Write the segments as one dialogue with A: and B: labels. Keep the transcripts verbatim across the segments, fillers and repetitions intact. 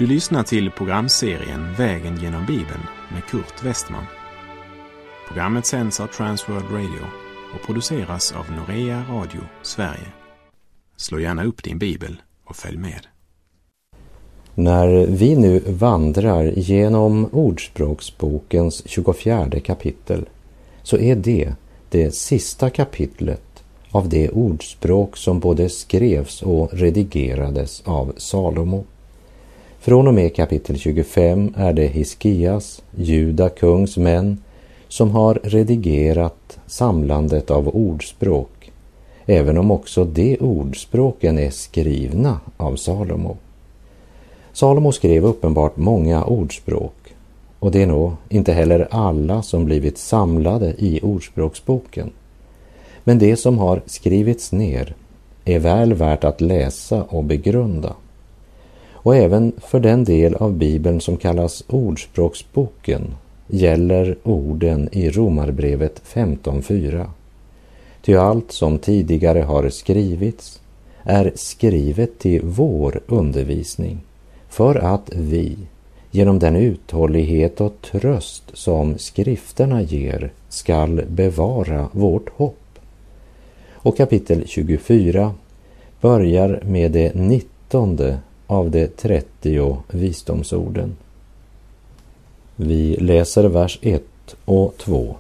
A: Du lyssnar till programserien Vägen genom Bibeln med Kurt Westman. Programmet sänds av Transworld Radio och produceras av Norea Radio Sverige. Slå gärna upp din bibel och följ med.
B: När vi nu vandrar genom Ordspråksbokens tjugofjärde kapitel så är det det sista kapitlet av det ordspråk som både skrevs och redigerades av Salomo. Från och med kapitel tjugofem är det Hiskias, Juda kungs män, som har redigerat samlandet av ordspråk, även om också de ordspråken är skrivna av Salomo. Salomo skrev uppenbart många ordspråk, och det är nog inte heller alla som blivit samlade i ordspråksboken. Men det som har skrivits ner är väl värt att läsa och begrunda. Och även för den del av Bibeln som kallas Ordspråksboken gäller orden i Romarbrevet femton fyra. Ty allt som tidigare har skrivits är skrivet till vår undervisning, för att vi, genom den uthållighet och tröst som skrifterna ger, skall bevara vårt hopp. Och kapitel tjugofyra börjar med det nittonde av de trettio visdomsorden. Vi läser vers ett och två.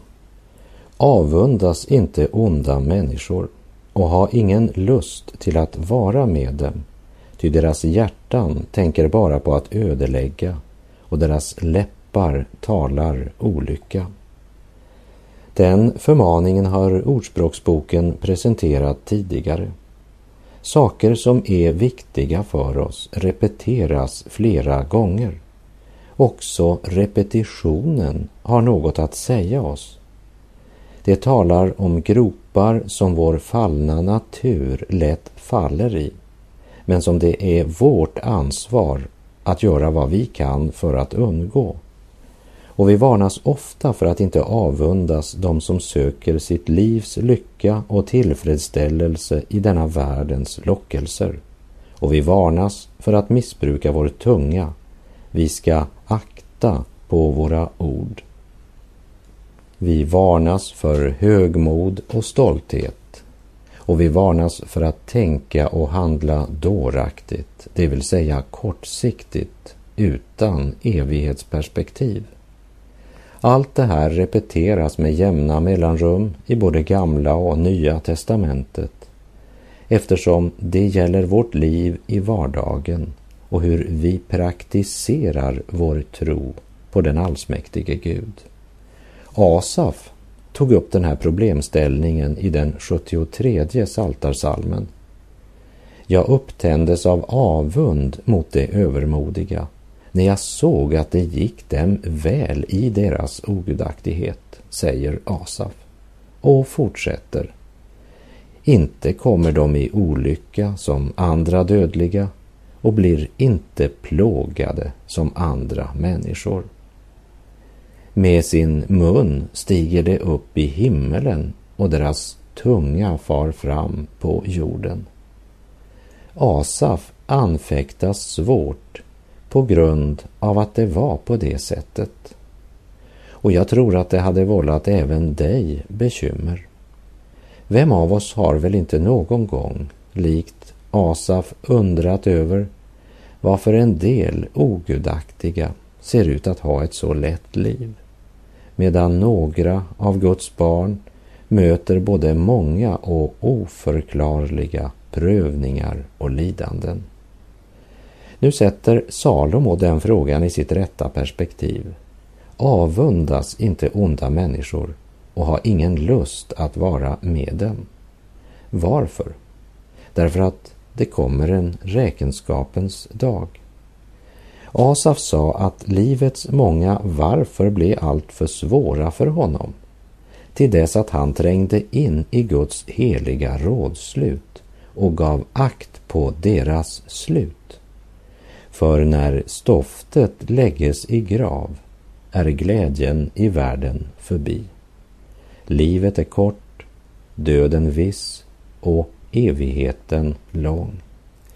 B: Avundas inte onda människor och ha ingen lust till att vara med dem, ty deras hjärtan tänker bara på att ödelägga och deras läppar talar olycka. Den förmaningen har Ordspråksboken presenterat tidigare. Saker som är viktiga för oss repeteras flera gånger. Också repetitionen har något att säga oss. Det talar om gropar som vår fallna natur lätt faller i, men som det är vårt ansvar att göra vad vi kan för att undgå. Och vi varnas ofta för att inte avundas de som söker sitt livs lycka och tillfredsställelse i denna världens lockelser. Och vi varnas för att missbruka vår tunga. Vi ska akta på våra ord. Vi varnas för högmod och stolthet. Och vi varnas för att tänka och handla dåraktigt, det vill säga kortsiktigt, utan evighetsperspektiv. Allt det här repeteras med jämna mellanrum i både gamla och nya testamentet, eftersom det gäller vårt liv i vardagen och hur vi praktiserar vår tro på den allsmäktige Gud. Asaf tog upp den här problemställningen i den sjuttiotredje psaltarpsalmen. Jag upptändes av avund mot det övermodiga, när jag såg att det gick dem väl i deras ogudaktighet, säger Asaf, och fortsätter. Inte kommer de i olycka som andra dödliga och blir inte plågade som andra människor. Med sin mun stiger de upp i himmelen och deras tunga far fram på jorden. Asaf anfäktas svårt på grund av att det var på det sättet. Och jag tror att det hade vållat även dig bekymmer. Vem av oss har väl inte någon gång, likt Asaf, undrat över varför en del ogudaktiga ser ut att ha ett så lätt liv, medan några av Guds barn möter både många och oförklarliga prövningar och lidanden. Nu sätter Salomo den frågan i sitt rätta perspektiv. Avundas inte onda människor och ha ingen lust att vara med dem. Varför? Därför att det kommer en räkenskapens dag. Asaf sa att livets många varför blev allt för svåra för honom, till dess att han trängde in i Guds heliga rådslut och gav akt på deras slut. För när stoftet lägges i grav är glädjen i världen förbi. Livet är kort, döden viss och evigheten lång.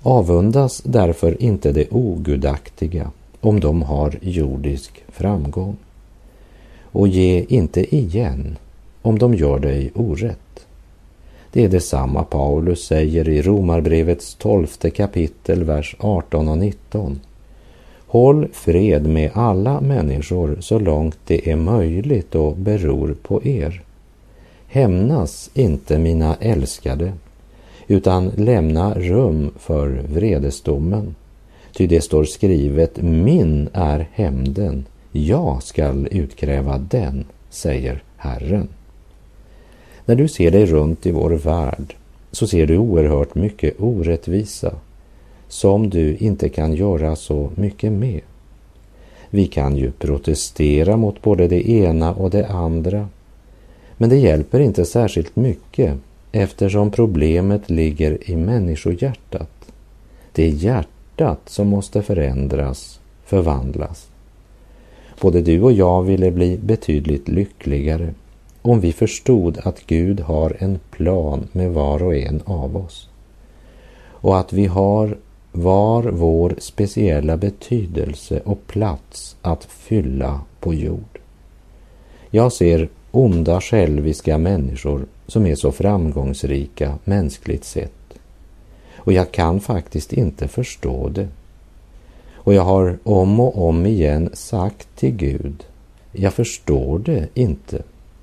B: Avundas därför inte det ogudaktiga om de har jordisk framgång. Och ge inte igen om de gör dig orätt. Det är detsamma Paulus säger i Romarbrevets tolfte kapitel, vers arton och nitton. Håll fred med alla människor så långt det är möjligt och beror på er. Hämnas inte, mina älskade, utan lämna rum för vredesdomen. Ty det står skrivet, min är hämnden, jag skall utkräva den, säger Herren. När du ser dig runt i vår värld så ser du oerhört mycket orättvisa som du inte kan göra så mycket med. Vi kan ju protestera mot både det ena och det andra, men det hjälper inte särskilt mycket eftersom problemet ligger i människohjärtat. Det är hjärtat som måste förändras, förvandlas. Både du och jag ville bli betydligt lyckligare om vi förstod att Gud har en plan med var och en av oss. Och att vi har var vår speciella betydelse och plats att fylla på jord. Jag ser onda själviska människor som är så framgångsrika mänskligt sett. Och jag kan faktiskt inte förstå det. Och jag har om och om igen sagt till Gud, jag förstår det inte.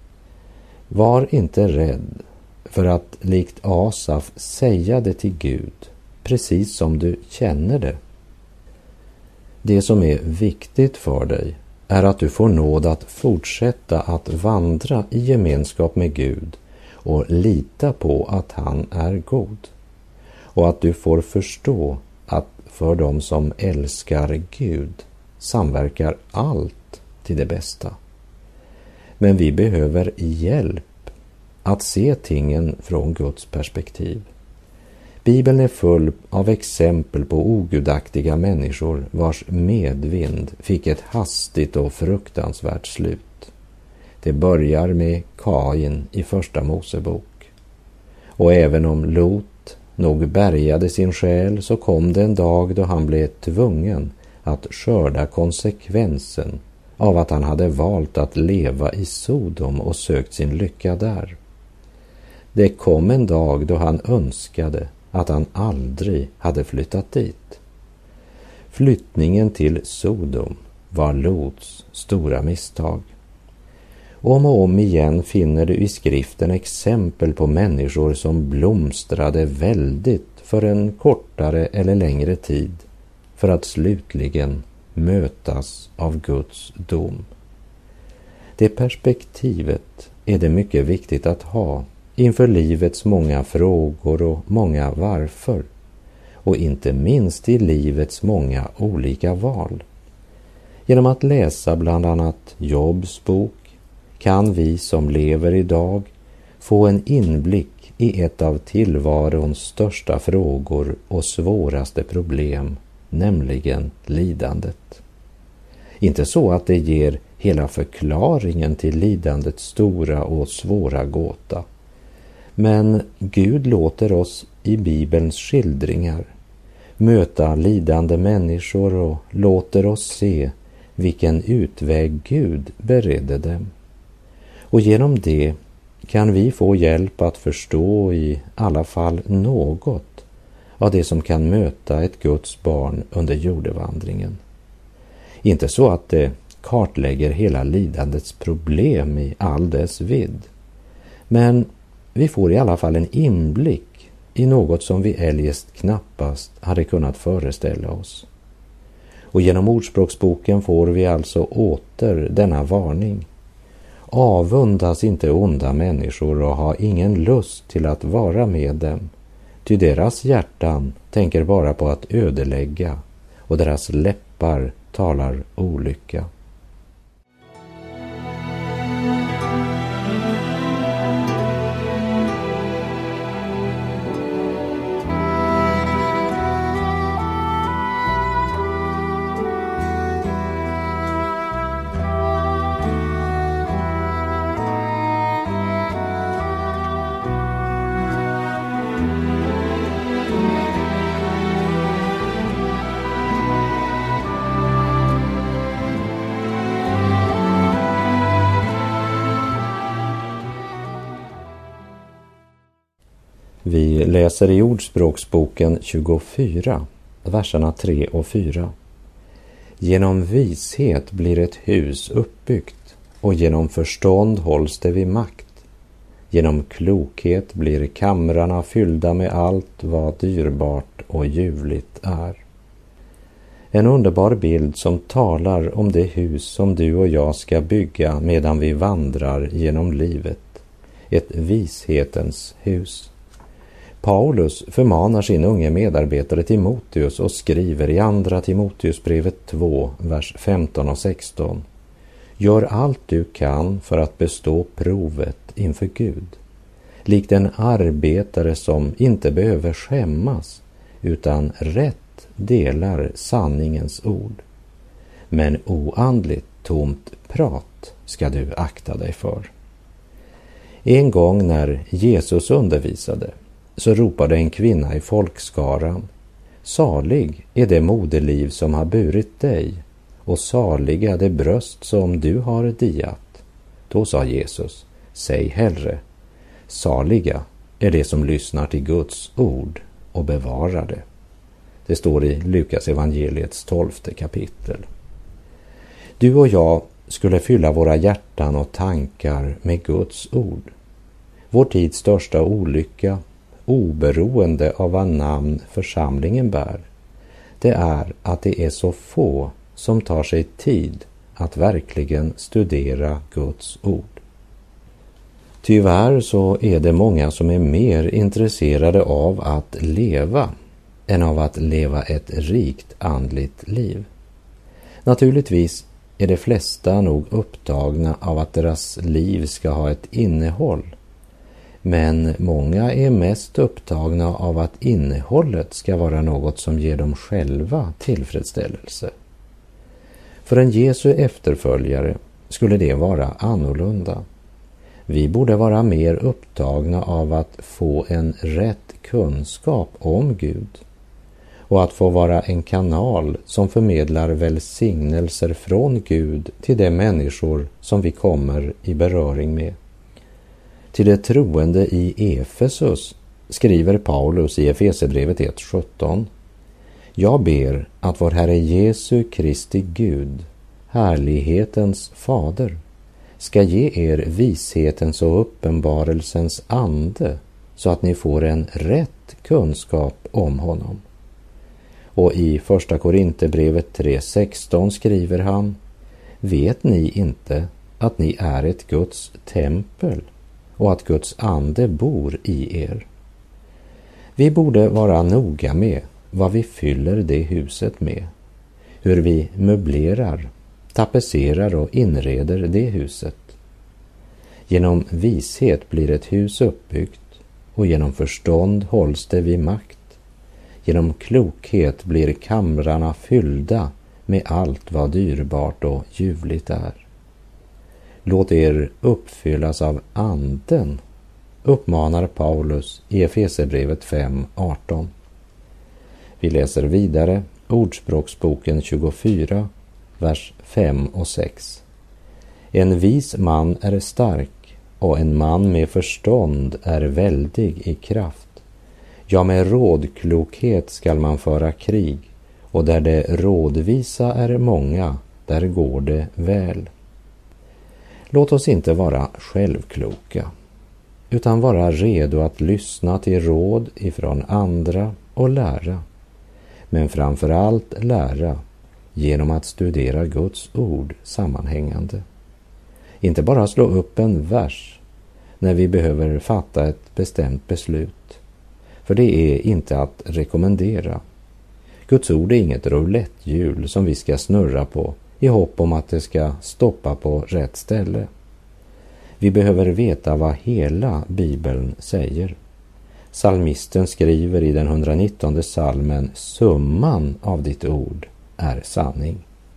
B: Var inte rädd för att likt Asaf säga det till Gud, precis som du känner det. Det som är viktigt för dig är att du får nåd att fortsätta att vandra i gemenskap med Gud och lita på att han är god. Och att du får förstå att för dem som älskar Gud samverkar allt till det bästa. Men vi behöver hjälp att se tingen från Guds perspektiv. Bibeln är full av exempel på ogudaktiga människor vars medvind fick ett hastigt och fruktansvärt slut. Det börjar med Kain i första Mosebok. Och även om Lot nog bärgade sin själ så kom det en dag då han blev tvungen att skörda konsekvensen av att han hade valt att leva i Sodom och sökt sin lycka där. Det kom en dag då han önskade att han aldrig hade flyttat dit. Flyttningen till Sodom var Lots stora misstag. Om och om igen finner du i skriften exempel på människor som blomstrade väldigt för en kortare eller längre tid för att slutligen mötas av Guds dom. Det perspektivet är det mycket viktigt att ha inför livets många frågor och många varför, och inte minst i livets många olika val. Genom att läsa bland annat Jobs bok kan vi som lever idag få en inblick i ett av tillvarons största frågor och svåraste problem, nämligen lidandet. Inte så att det ger hela förklaringen till lidandets stora och svåra gåta, men Gud låter oss i Bibelns skildringar möta lidande människor och låter oss se vilken utväg Gud beredde dem. Och genom det kan vi få hjälp att förstå i alla fall något av det som kan möta ett Guds barn under jordevandringen. Inte så att det kartlägger hela lidandets problem i all dess vidd, men vi får i alla fall en inblick i något som vi eljest knappast hade kunnat föreställa oss. Och genom Ordspråksboken får vi alltså åter denna varning. Avundas inte onda människor och ha ingen lust till att vara med dem, ty deras hjärtan tänker bara på att ödelägga och deras läppar talar olycka. Vi läser i Ordspråksboken tjugofyra, verserna tre och fyra. Genom vishet blir ett hus uppbyggt och genom förstånd hålls det vid makt. Genom klokhet blir kamrarna fyllda med allt vad dyrbart och ljuvligt är. En underbar bild som talar om det hus som du och jag ska bygga medan vi vandrar genom livet. Ett vishetens hus. Paulus förmanar sin unge medarbetare Timoteus och skriver i andra Timoteusbrevet två, vers femton och sexton. Gör allt du kan för att bestå provet inför Gud. Likt en arbetare som inte behöver skämmas utan rätt delar sanningens ord. Men oandligt tomt prat ska du akta dig för. En gång när Jesus undervisade så ropade en kvinna i folkskaran: salig är det moderliv som har burit dig och saliga det bröst som du har diat. Då sa Jesus: säg hellre, saliga är det som lyssnar till Guds ord och bevarar det. Det står i Lukas evangeliets tolfte kapitel. Du och jag skulle fylla våra hjärtan och tankar med Guds ord. Vår tids största olycka, oberoende av vad namn församlingen bär, det är att det är så få som tar sig tid att verkligen studera Guds ord. Tyvärr så är det många som är mer intresserade av att leva än av att leva ett rikt andligt liv. Naturligtvis är de flesta nog upptagna av att deras liv ska ha ett innehåll. Men många är mest upptagna av att innehållet ska vara något som ger dem själva tillfredsställelse. För en Jesu efterföljare skulle det vara annorlunda. Vi borde vara mer upptagna av att få en rätt kunskap om Gud och att få vara en kanal som förmedlar välsignelser från Gud till de människor som vi kommer i beröring med. Till det troende i Efesus skriver Paulus i Efesierbrevet ett sjutton: jag ber att vår Herre Jesu Kristi Gud, härlighetens fader, ska ge er vishetens och uppenbarelsens ande så att ni får en rätt kunskap om honom. Och i första Korinthierbrevet tre sexton skriver han: vet ni inte att ni är ett Guds tempel och att Guds ande bor i er? Vi borde vara noga med vad vi fyller det huset med, hur vi möblerar, tapetserar och inreder det huset. Genom vishet blir ett hus uppbyggt och genom förstånd hålls det vid makt. Genom klokhet blir kamrarna fyllda med allt vad dyrbart och ljuvligt är. Låt er uppfyllas av anden, uppmanar Paulus i Efesierbrevet fem arton. Vi läser vidare Ordspråksboken tjugofyra, vers fem och sex. En vis man är stark och en man med förstånd är väldig i kraft. Ja, med rådklokhet skall man föra krig, och där det rådvisa är många, där går det väl. Låt oss inte vara självkloka, utan vara redo att lyssna till råd ifrån andra och lära. Men framför allt lära genom att studera Guds ord sammanhängande. Inte bara slå upp en vers när vi behöver fatta ett bestämt beslut. För det är inte att rekommendera. Guds ord är inget rouletthjul som vi ska snurra på i hopp om att det ska stoppa på rätt ställe. Vi behöver veta vad hela Bibeln säger. Psalmisten skriver i den hundranittonde psalmen: summan av ditt ord är sanning.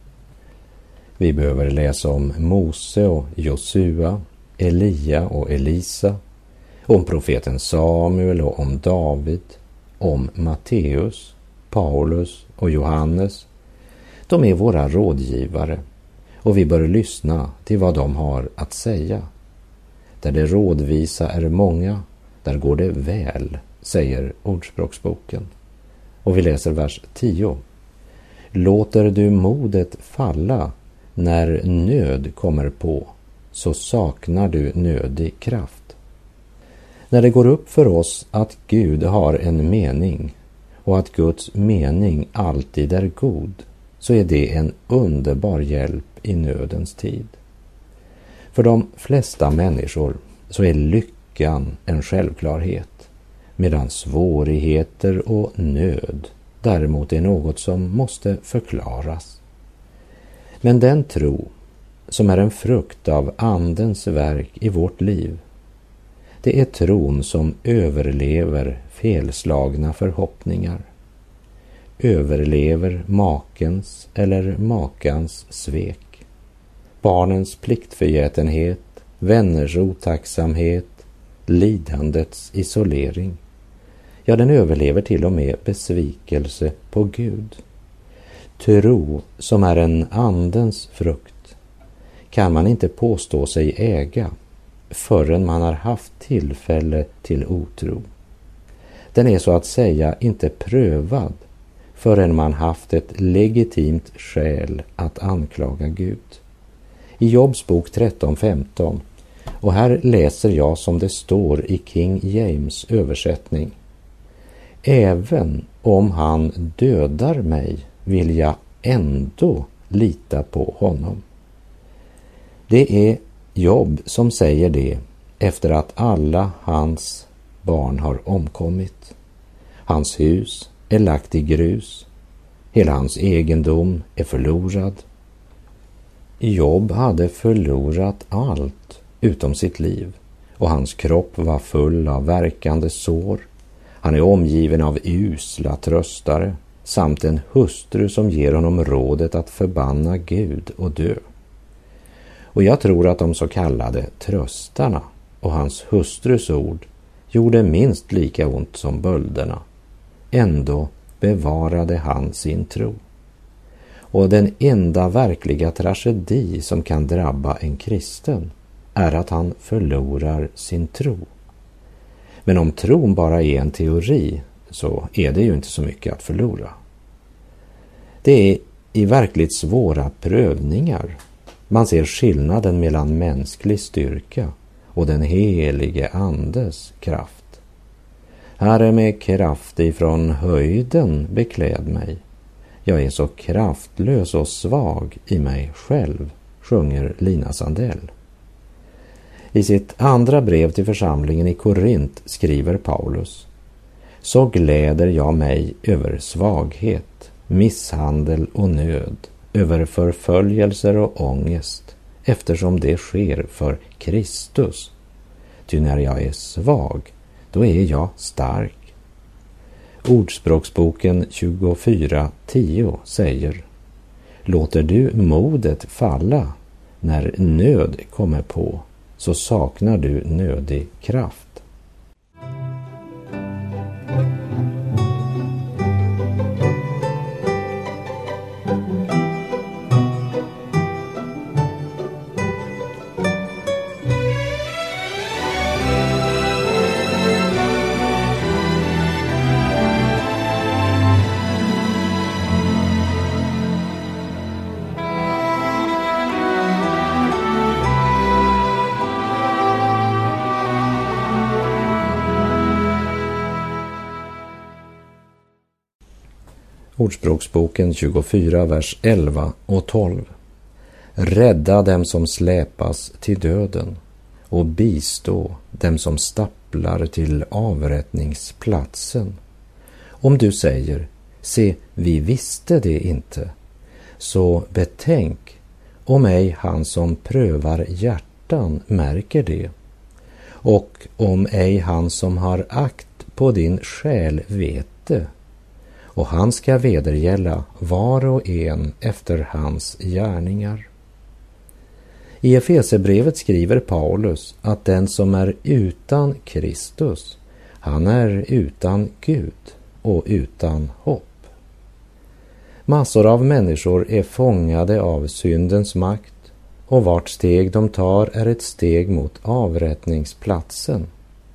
B: Vi behöver läsa om Mose och Josua, Elia och Elisa, om profeten Samuel och om David, om Matteus, Paulus och Johannes. De är våra rådgivare och vi bör lyssna till vad de har att säga. Där det rådvisa är många, där går det väl säger Ordspråksboken. Och vi läser vers tio. Låter du modet falla när nöd kommer på, så saknar du nödig kraft. När det går upp för oss att Gud har en mening och att Guds mening alltid är god, så är det en underbar hjälp i nödens tid. För de flesta människor så är lyckan en självklarhet, medan svårigheter och nöd däremot är något som måste förklaras. Men den tro som är en frukt av Andens verk i vårt liv, det är tron som överlever felslagna förhoppningar, överlever makens eller makans svek, barnens pliktförgätenhet, vänners otacksamhet, lidandets isolering. Ja, den överlever till och med besvikelse på Gud. Tro som är en andens frukt kan man inte påstå sig äga förrän man har haft tillfälle till otro. Den är så att säga inte prövad förrän man haft ett legitimt skäl att anklaga Gud. I Jobs bok tretton femton, och här läser jag som det står i King James översättning. Även om han dödar mig vill jag ändå lita på honom. Det är Job som säger det efter att alla hans barn har omkommit. Hans hus är lagt i grus. Hela hans egendom är förlorad. Job hade förlorat allt utom sitt liv, och hans kropp var full av verkande sår. Han är omgiven av usla tröstare samt en hustru som ger honom rådet att förbanna Gud och dö. Och jag tror att de så kallade tröstarna och hans hustrus ord gjorde minst lika ont som bölderna. Ändå bevarade han sin tro. Och den enda verkliga tragedi som kan drabba en kristen är att han förlorar sin tro. Men om tron bara är en teori så är det ju inte så mycket att förlora. Det är i verkligt svåra prövningar man ser skillnaden mellan mänsklig styrka och den helige andes kraft. Herre, med kraft ifrån höjden bekläd mig. Jag är så kraftlös och svag i mig själv, sjunger Lina Sandell. I sitt andra brev till församlingen i Korint skriver Paulus: Så gläder jag mig över svaghet, misshandel och nöd, över förföljelser och ångest, eftersom det sker för Kristus. Ty när jag är svag, då är jag stark. Ordspråksboken tjugofyra tio säger: Låter du modet falla när nöd kommer på, så saknar du nödig kraft. Ordspråksboken tjugofyra, vers elva och tolv. Rädda dem som släpas till döden och bistå dem som stapplar till avrättningsplatsen. Om du säger, se, vi visste det inte, så betänk, om ej han som prövar hjärtan märker det, och om ej han som har akt på din själ vet det, och han ska vedergälla var och en efter hans gärningar. I Efesebrevet skriver Paulus att den som är utan Kristus, han är utan Gud och utan hopp. Massor av människor är fångade av syndens makt, och vart steg de tar är ett steg mot avrättningsplatsen.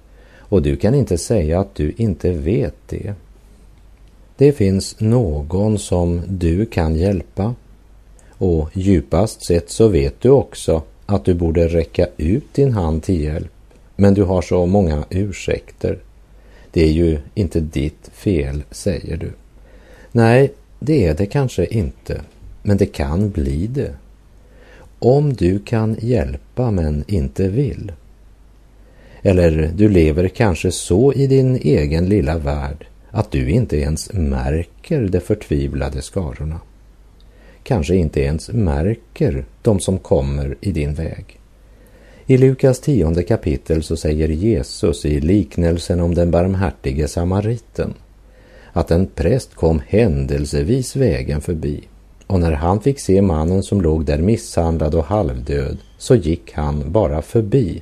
B: och du kan inte säga att du inte vet det. Det finns någon som du kan hjälpa, och djupast sett så vet du också att du borde räcka ut din hand till hjälp, men du har så många ursäkter. Det är ju inte ditt fel, säger du. Nej, det är det kanske inte, men det kan bli det. Om du kan hjälpa men inte vill. Eller du lever kanske så i din egen lilla värld att du inte ens märker de förtvivlade skarorna. Kanske inte ens märker de som kommer i din väg. I Lukas tionde kapitel så säger Jesus i liknelsen om den barmhärtige samariten att en präst kom händelsevis vägen förbi, och när han fick se mannen som låg där misshandlad och halvdöd så gick han bara förbi.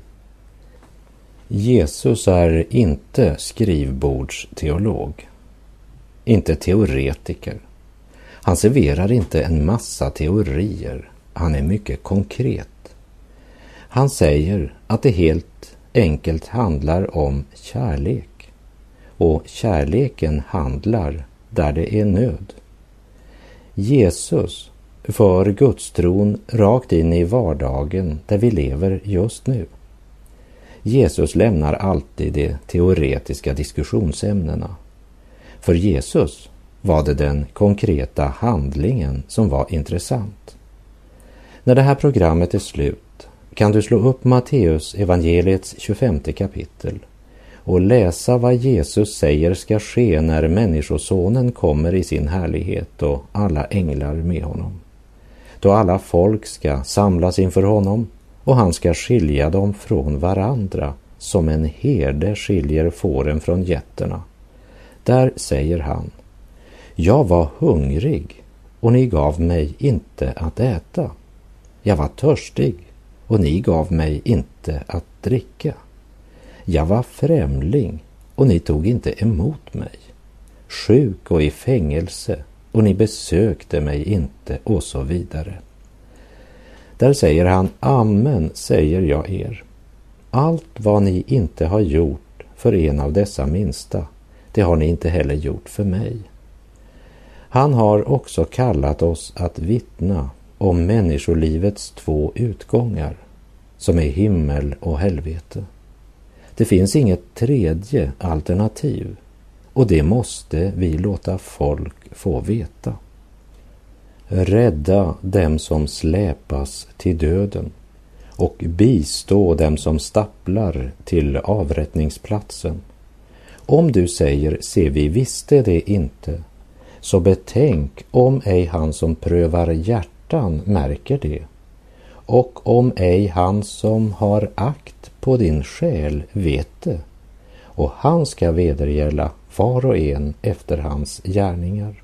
B: Jesus är inte skrivbordsteolog, inte teoretiker. Han serverar inte en massa teorier, han är mycket konkret. Han säger att det helt enkelt handlar om kärlek, och kärleken handlar där det är nöd. Jesus för gudstron rakt in i vardagen där vi lever just nu. Jesus lämnar alltid de teoretiska diskussionsämnena. För Jesus var det den konkreta handlingen som var intressant. När det här programmet är slut kan du slå upp Matteus evangeliets tjugofemte kapitel och läsa vad Jesus säger ska ske när människosonen kommer i sin härlighet och alla änglar med honom. Då alla folk ska samlas inför honom och han ska skilja dem från varandra som en herde skiljer fåren från getterna. Där säger han: jag var hungrig och ni gav mig inte att äta. Jag var törstig och ni gav mig inte att dricka. Jag var främling och ni tog inte emot mig. Sjuk och i fängelse och ni besökte mig inte, och så vidare. Där säger han: amen säger jag er. Allt vad ni inte har gjort för en av dessa minsta, det har ni inte heller gjort för mig. Han har också kallat oss att vittna om människolivets två utgångar, som är himmel och helvete. Det finns inget tredje alternativ, och det måste vi låta folk få veta. Rädda dem som släpas till döden och bistå dem som stapplar till avrättningsplatsen. Om du säger: se, vi visste det inte, så betänk om ej han som prövar hjärtan märker det, och om ej han som har akt på din själ vet det, och han ska vedergälla var och en efter hans gärningar.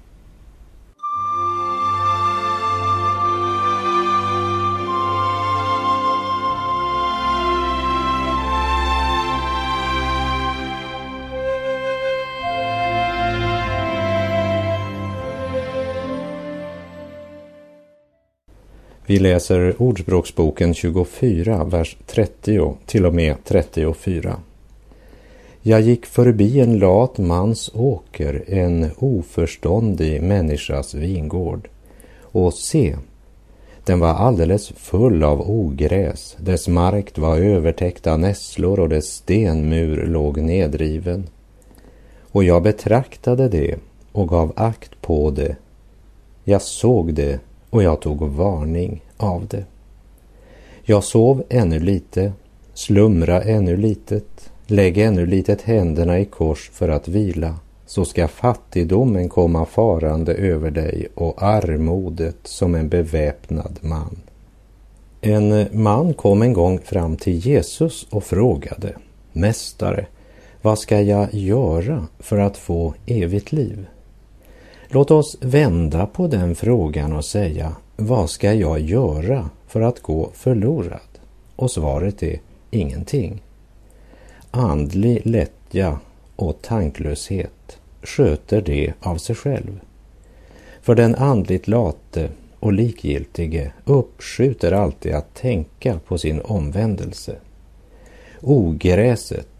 B: Vi läser Ordspråksboken tjugofyra, vers trettio till och med trettiofyra. Jag gick förbi en lat mans åker, en oförståndig människas vingård. Och se, den var alldeles full av ogräs, dess mark var övertäckt av nässlor och dess stenmur låg nedriven. Och jag betraktade det och gav akt på det. Jag såg det och jag tog varning av det. Jag sov ännu lite, slumra ännu litet, lägg ännu litet händerna i kors för att vila, så ska fattigdomen komma farande över dig och armodet som en beväpnad man. En man kom en gång fram till Jesus och frågade: Mästare, vad ska jag göra för att få evigt liv? Låt oss vända på den frågan och säga: vad ska jag göra för att gå förlorad? Och svaret är ingenting. Andlig lättja och tanklöshet sköter det av sig själv. För den andligt late och likgiltige uppskjuter alltid att tänka på sin omvändelse. Ogräset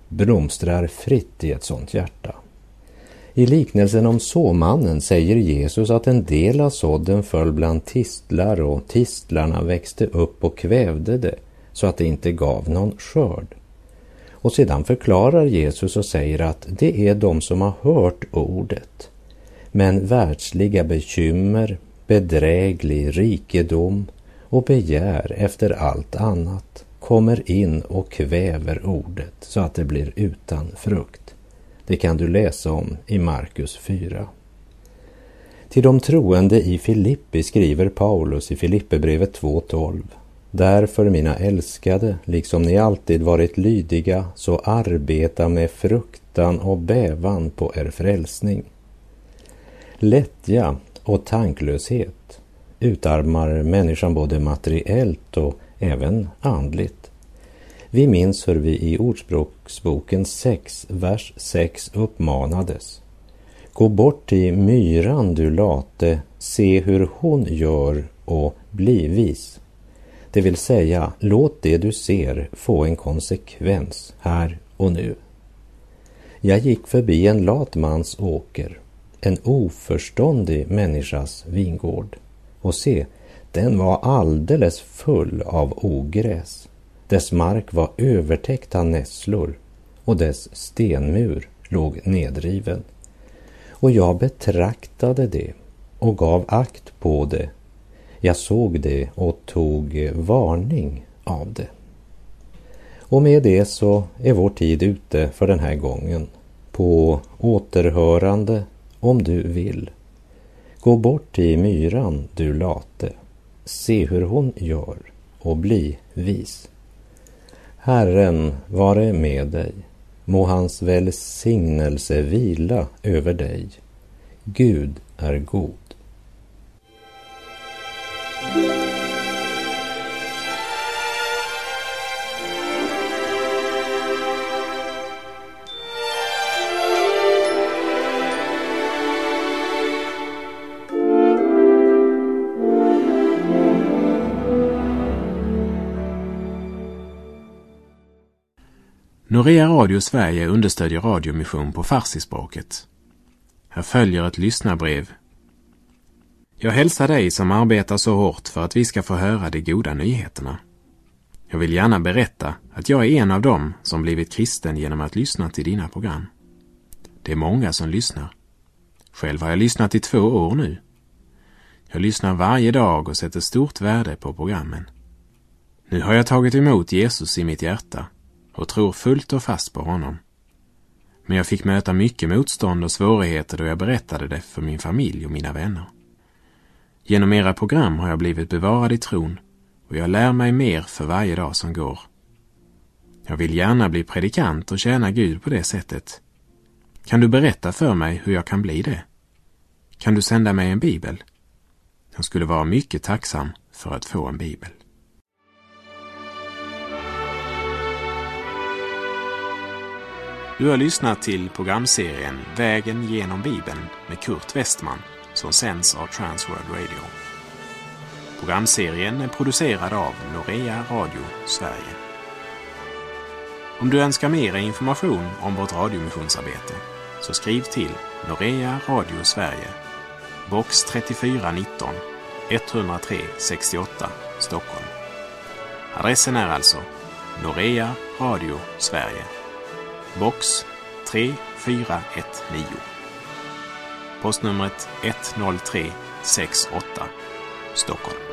B: blomstrar fritt i ett sådant hjärta. I liknelsen om såmannen säger Jesus att en del av sådden föll bland tistlar och tistlarna växte upp och kvävde det så att det inte gav någon skörd. Och sedan förklarar Jesus och säger att det är de som har hört ordet. Men världsliga bekymmer, bedräglig rikedom och begär efter allt annat kommer in och kväver ordet så att det blir utan frukt. Det kan du läsa om i Markus fyra. Till de troende i Filippi skriver Paulus i Filippibrevet två tolv. Därför, mina älskade, liksom ni alltid varit lydiga, så arbeta med fruktan och bävan på er frälsning. Lättja och tanklöshet utarmar människan både materiellt och även andligt. Vi minns hur vi i Ordspråksboken sex, vers sex uppmanades. Gå bort till myran, du late, se hur hon gör och bli vis. Det vill säga, låt det du ser få en konsekvens här och nu. Jag gick förbi en latmans åker, en oförståndig människas vingård. Och se, den var alldeles full av ogräs. Dess mark var övertäckt av nässlor och dess stenmur låg nedriven. Och jag betraktade det och gav akt på det. Jag såg det och tog varning av det. Och med det så är vår tid ute för den här gången. På återhörande om du vill. Gå bort till myran, du late. Se hur hon gör och bli vis. Herren vare med dig. Må hans välsignelse vila över dig. Gud är god.
A: Norea Radio Sverige understödjer radiomission på farsispråket. Här följer ett lyssnarbrev. Jag hälsar dig som arbetar så hårt för att vi ska få höra de goda nyheterna. Jag vill gärna berätta att jag är en av dem som blivit kristen genom att lyssna till dina program. Det är många som lyssnar. Själv har jag lyssnat i två år nu. Jag lyssnar varje dag och sätter stort värde på programmen. Nu har jag tagit emot Jesus i mitt hjärta och tror fullt och fast på honom. Men jag fick möta mycket motstånd och svårigheter då jag berättade det för min familj och mina vänner. Genom era program har jag blivit bevarad i tron och jag lär mig mer för varje dag som går. Jag vill gärna bli predikant och tjäna Gud på det sättet. Kan du berätta för mig hur jag kan bli det? Kan du sända mig en bibel? Jag skulle vara mycket tacksam för att få en bibel. Du har lyssnat till programserien Vägen genom Bibeln med Kurt Westman som sänds av Transworld Radio. Programserien är producerad av Norea Radio Sverige. Om du önskar mer information om vårt radiomissionsarbete så skriv till Norea Radio Sverige, box trettiofyra nitton, etthundratre sextioåtta, Stockholm. Adressen är alltså Norea Radio Sverige, box tre fyra ett nio. Postnumret ett noll tre sex åtta, Stockholm.